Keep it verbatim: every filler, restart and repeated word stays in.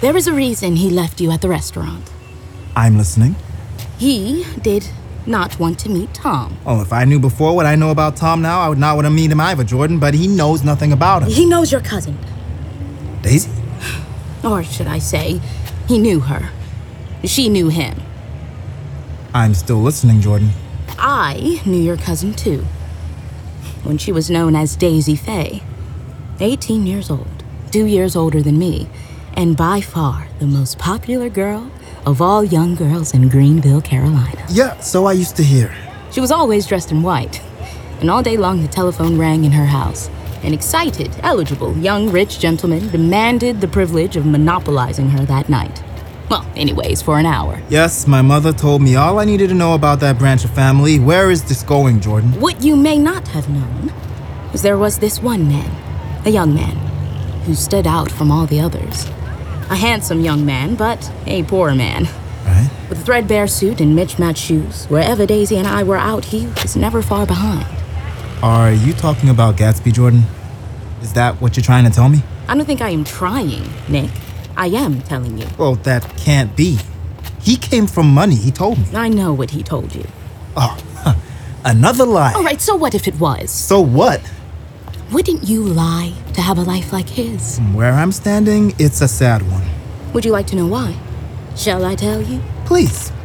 There is a reason he left you at the restaurant. I'm listening. He did not want to meet Tom. Oh, if I knew before what I know about Tom now, I would not want to meet him either, Jordan, but he knows nothing about him. He knows your cousin. Daisy? Or should I say, he knew her. She knew him. I'm still listening, Jordan. I knew your cousin, too. When she was known as Daisy Faye. eighteen years old. Two years older than me. And by far the most popular girl of all young girls in Greenville, Carolina. Yeah, so I used to hear. She was always dressed in white. And all day long the telephone rang in her house. An excited, eligible, young, rich gentleman demanded the privilege of monopolizing her that night. Well, anyways, for an hour. Yes, my mother told me all I needed to know about that branch of family. Where is this going, Jordan? What you may not have known is there was this one man, a young man, who stood out from all the others. A handsome young man, but a poor man. Right. With a threadbare suit and mismatched shoes, wherever Daisy and I were out, he was never far behind. Are you talking about Gatsby, Jordan? Is that what you're trying to tell me? I don't think I am trying, Nick. I am telling you. Well, that can't be. He came from money, he told me. I know what he told you. Oh, huh. Another lie. All right, so what if it was? So what? Wouldn't you lie to have a life like his? From where I'm standing, it's a sad one. Would you like to know why? Shall I tell you? Please.